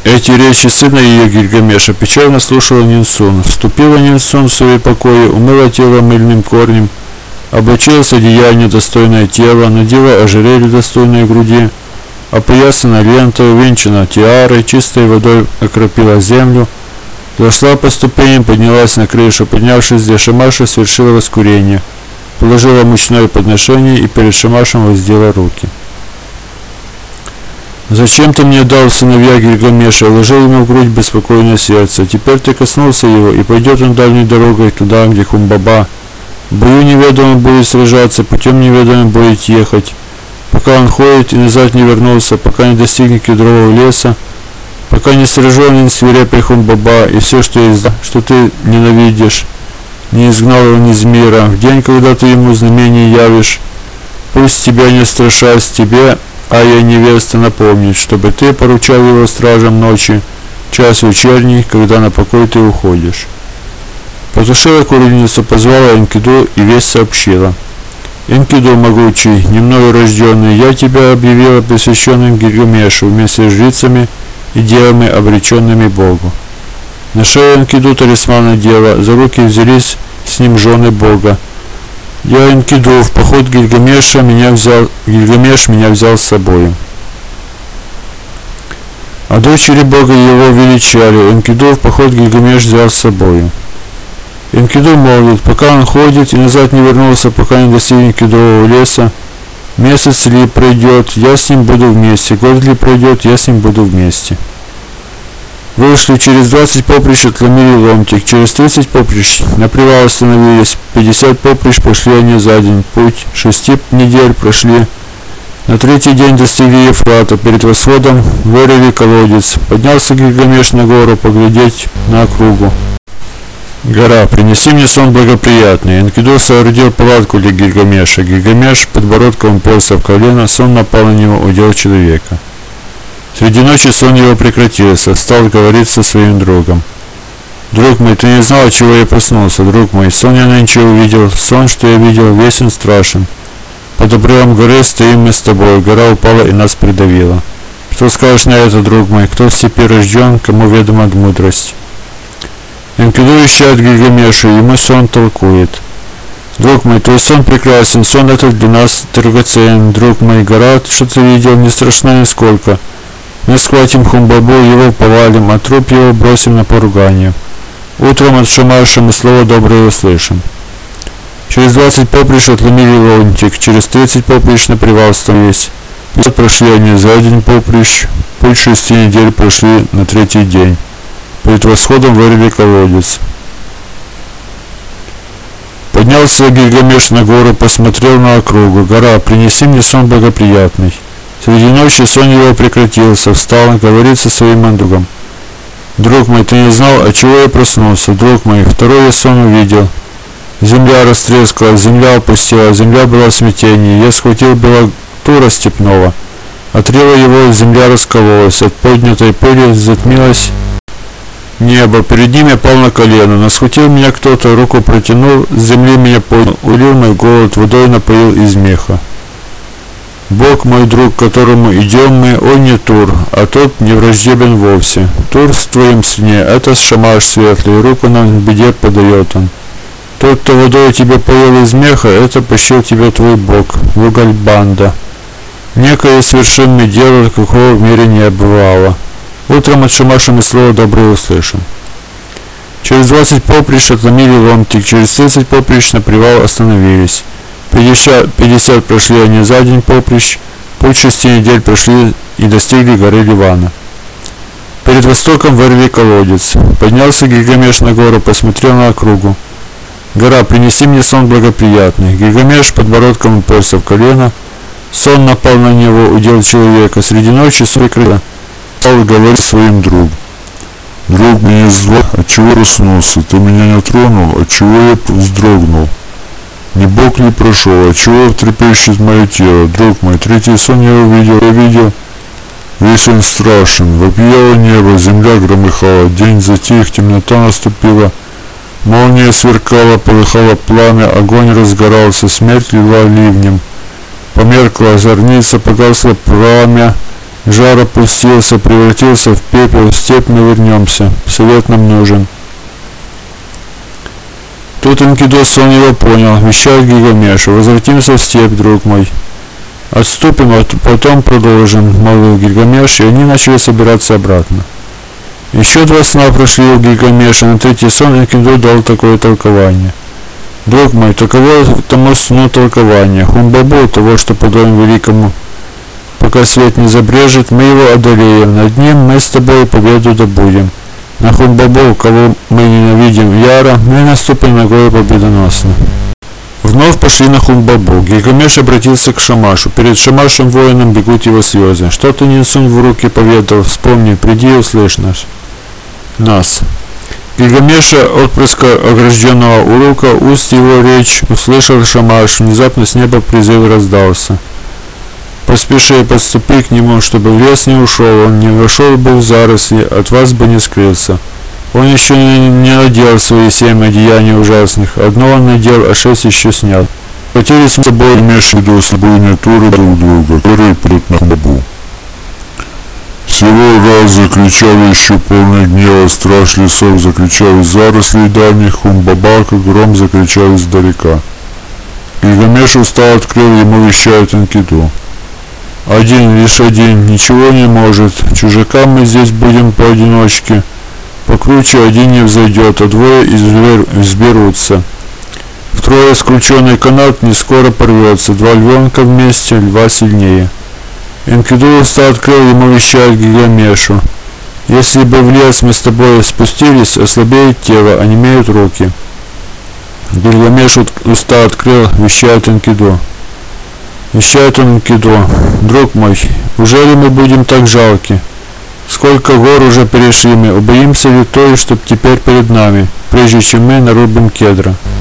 Эти речи сына ее Гильгамеша печально слушала Нинсун. Вступила Нинсун в свои покои, умыла тело мыльным корнем, облачилась одеяние достойное тела, надела ожерелье достойное груди, опоясана лентой, увенчана тиарой, чистой водой окропила землю, зашла по ступеням, поднялась на крышу, поднявшись для Шамаша, совершила воскурение, положила мучное подношение и перед Шамашем воздела руки. «Зачем ты мне дал сыновья Гильгамеша?» Вложил ему в грудь беспокойное сердце. «Теперь ты коснулся его, и пойдет он дальней дорогой туда, где Хумбаба. В бою неведомым будет сражаться, путем неведомым будет ехать. Пока он ходит и назад не вернулся, пока не достигнет кедрового леса, пока не сражен и не свирепый Хумбаба, и все, что есть, что ты ненавидишь, не изгнал его из мира. В день, когда ты ему знамение явишь, пусть тебя не страшась тебе, а я невеста напомнит, чтобы ты поручал его стражам ночи, час вечерний, когда на покой ты уходишь». Потушила курильницу, позвала Энкиду и весть сообщила. «Энкиду могучий, не мною рожденный, я тебя объявила посвященным Гильгамешу вместе с жрицами и девами, обреченными Богу». На шею Энкиду талисман надела, за руки взялись с ним жены Бога. «Я Энкиду, в поход Гильгамеш меня взял с собой». А дочери Бога его величали, Энкиду в поход Гильгамеш взял с собой. Энкиду молвит: пока он ходит и назад не вернулся, пока не достигнет кедрового леса, месяц ли пройдет, я с ним буду вместе, год ли пройдет, я с ним буду вместе. Вышли, через 20 поприщ отломили ломтик, через 30 поприщ на привал остановились, 50 поприщ прошли они за день, путь 6 недель прошли. На третий день достигли Ефрата, перед восходом вырыли колодец. Поднялся Гильгамеш на гору поглядеть на округу. «Гора, принеси мне сон благоприятный». Энкиду соорудил палатку для Гильгамеша. Гильгамеш подбородком уперся в колено, сон напал на него, удел человека. Среди ночи сон его прекратился, стал говорить со своим другом. «Друг мой, ты не знал, от чего я проснулся, друг мой. Сон я нынче увидел, сон, что я видел, весен, страшен. Под обрывом горы стоим мы с тобой, гора упала и нас придавила. Что скажешь на это, друг мой? Кто в степи рожден, кому ведома мудрость?» Энкиду вещает Гильгамешу, ему сон толкует. «Друг мой, твой сон прекрасен, сон этот для нас драгоценен. Друг мой, гора, что ты видел, не страшна нисколько. Мы схватим Хумбабу, его повалим, а труп его бросим на поругание. Утром от Шамаша мы слово доброе услышим». Через 20 поприщ отломили ломтик, через 30 поприщ на привал остановились. Прошли они за день поприщ, путь 6 недель прошли на третий день. Перед восходом вырыли колодец. Поднялся Гильгамеш на гору, посмотрел на округу. «Гора, принеси мне сон благоприятный». Среди ночи сон его прекратился, встал, говорит со своим другом. «Друг мой, ты не знал, от чего я проснулся, друг мой, второй я сон увидел. Земля растрескалась, земля опустела, земля была в смятении. Я схватил белотура степного, отрела его, земля раскололась, от поднятой пыли затмилась небо, перед ним я пал на колено, но схватил меня кто-то, руку протянул, с земли меня поднял, улил мой голод, водой напоил из меха. Бог мой друг, к которому идем мы, он не Тур, а тот не враждебен вовсе. Тур в твоем сне, это Шамаш светлый, руку нам в беде подает он. Тот, кто водой тебя поел из меха, это пощил тебя твой Бог, Вугальбанда. Некое совершенное дело, какого в мире не бывало. Утром от Шамаша мы слово доброе услышим». Через 20 поприщ отломили ломтик, через 30 поприщ на привал остановились. 50 прошли они за день поприщ, путь 6 недель прошли и достигли горы Ливана. Перед востоком вырыли колодец. Поднялся Гильгамеш на гору, посмотрел на округу. «Гора, принеси мне сон благоприятный». Гильгамеш подбородком уперся в колено. Сон напал на него, удел человека. Среди ночи свекрыла. Стал говорить своим другу. «Друг, мне зло, отчего проснулся? Ты меня не тронул, отчего я вздрогнул? Не Бог ли прошел, отчего трепещет мое тело? Друг мой, третий сон я увидел, весь он страшен. Вопияло небо, земля громыхала, день затих, темнота наступила, молния сверкала, полыхало пламя, огонь разгорался, смерть лила ливнем. Померкла зорница, погасло пламя, Жар опустился, превратился в пепел, в степь мы вернемся. Совет нам нужен. Тут Энкидус он его понял, вещает Гильгамешу. Возвратимся в степь, друг мой. Отступим, а потом продолжим, молвил Гильгамеш, и они начали собираться обратно. Еще 2 сна прошли у Гильгамеша, на 3-й сон Энкиду дал такое толкование. Друг мой, таково тому сну толкование. Хумбабу, того, что подобен великому, пока свет не забрежет, мы его одолеем, над ним мы с тобой победу добудем. На Хумбабу, кого мы ненавидим яро, мы наступим на гору победоносно. Вновь пошли на Хумбабу. Гильгамеш обратился к Шамашу. Перед Шамашем воином бегут его слезы. Что ты не сунь в руки поведал, вспомни, приди и услышь нас. Гильгамеша, отпрыска огражденного урука, уст его речь услышал Шамаш. Внезапно с неба призыв раздался. Поспеши, подступи к нему, чтобы в лес не ушел, он не вошел бы в заросли, от вас бы не скрылся. Он еще не надел свои 7 одеяний ужасных, одно он надел, а 6 еще снял. Хотелись мы бой, имеешь в виду слабую натуру друг друга, которые прут на Хумбабу. Всего раз закричал еще полный гнева страж лесов, закричал из зарослей дальних, Хумбаба, как гром, закричал издалека. Гильгамеш устал, открыл, ему вещает Энкиду. Лишь один, ничего не может, чужакам мы здесь будем поодиночке. Покруче один не взойдет, а 2 взберутся. Втрое скрученный канат не скоро порвется, 2 львенка вместе, льва сильнее. Энкиду уста открыл, ему вещает Гильгамешу. Если бы в лес мы с тобой спустились, ослабеет тело, онемеют руки. Гильгамеш уста открыл, вещает Энкиду. Вещает он Энкиду. Друг мой, ужели мы будем так жалки? Сколько гор уже перешли мы, убоимся ли той, чтоб теперь перед нами, прежде чем мы нарубим кедра?